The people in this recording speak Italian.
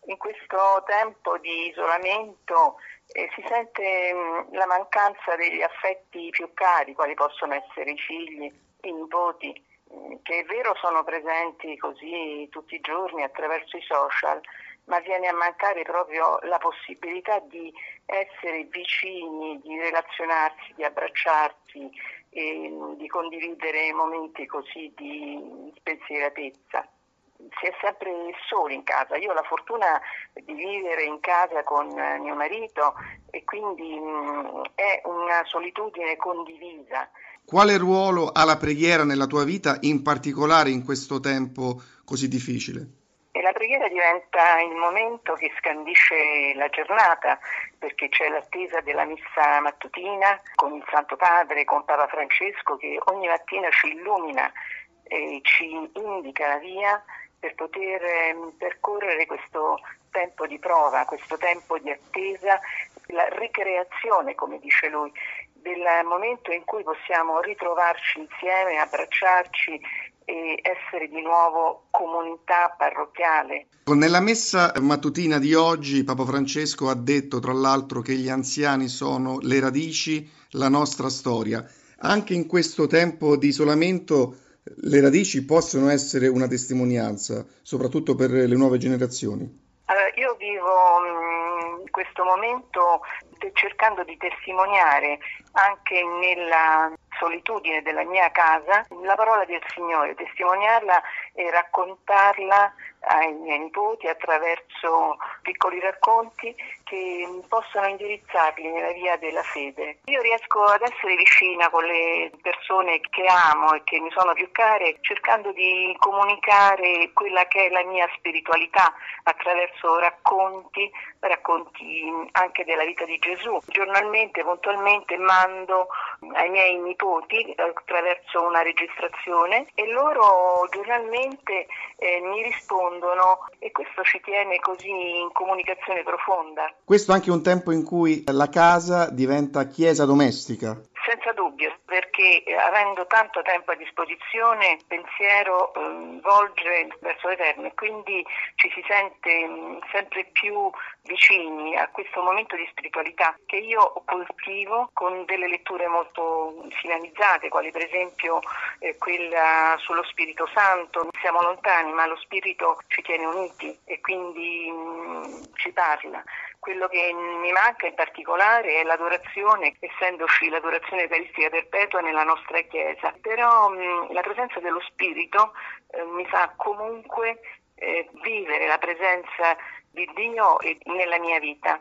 In questo tempo di isolamento si sente la mancanza degli affetti più cari, quali possono essere i figli, i nipoti, che è vero sono presenti così tutti i giorni attraverso i social, ma viene a mancare proprio la possibilità di essere vicini, di relazionarsi, di abbracciarsi e di condividere momenti così di spensieratezza. Si è sempre soli in casa. Io ho la fortuna di vivere in casa con mio marito e quindi è una solitudine condivisa. Quale ruolo ha la preghiera nella tua vita, in particolare in questo tempo così difficile? E la preghiera diventa il momento che scandisce la giornata, perché c'è l'attesa della messa mattutina con il Santo Padre, con Papa Francesco, che ogni mattina ci illumina e ci indica la via per poter percorrere questo tempo di prova, questo tempo di attesa, la ricreazione, come dice lui, del momento in cui possiamo ritrovarci insieme, abbracciarci e essere di nuovo comunità parrocchiale. Nella messa mattutina di oggi Papa Francesco ha detto, tra l'altro, che gli anziani sono le radici, la nostra storia. Anche in questo tempo di isolamento le radici possono essere una testimonianza, soprattutto per le nuove generazioni. Allora, io vivo questo momento cercando di testimoniare anche nella solitudine della mia casa la parola del Signore, testimoniarla e raccontarla ai miei nipoti attraverso piccoli racconti che possono indirizzarli nella via della fede. Io riesco ad essere vicina con le persone che amo e che mi sono più care, cercando di comunicare quella che è la mia spiritualità attraverso racconti anche della vita di Gesù. Giornalmente, puntualmente mando ai miei nipoti attraverso una registrazione e loro giornalmente mi rispondono e questo ci tiene così in comunicazione profonda. Questo è anche un tempo in cui la casa diventa chiesa domestica. Senza dubbio, perché avendo tanto tempo a disposizione, il pensiero volge verso l'Eterno e quindi ci si sente sempre più vicini a questo momento di spiritualità che io coltivo con delle letture molto finalizzate, quali per esempio quella sullo Spirito Santo. Siamo lontani, ma lo Spirito ci tiene uniti e quindi ci parla. Quello che mi manca in particolare è l'adorazione, essendoci l'adorazione eucaristica perpetua nella nostra Chiesa. Però la presenza dello Spirito mi fa comunque vivere la presenza di Dio nella mia vita.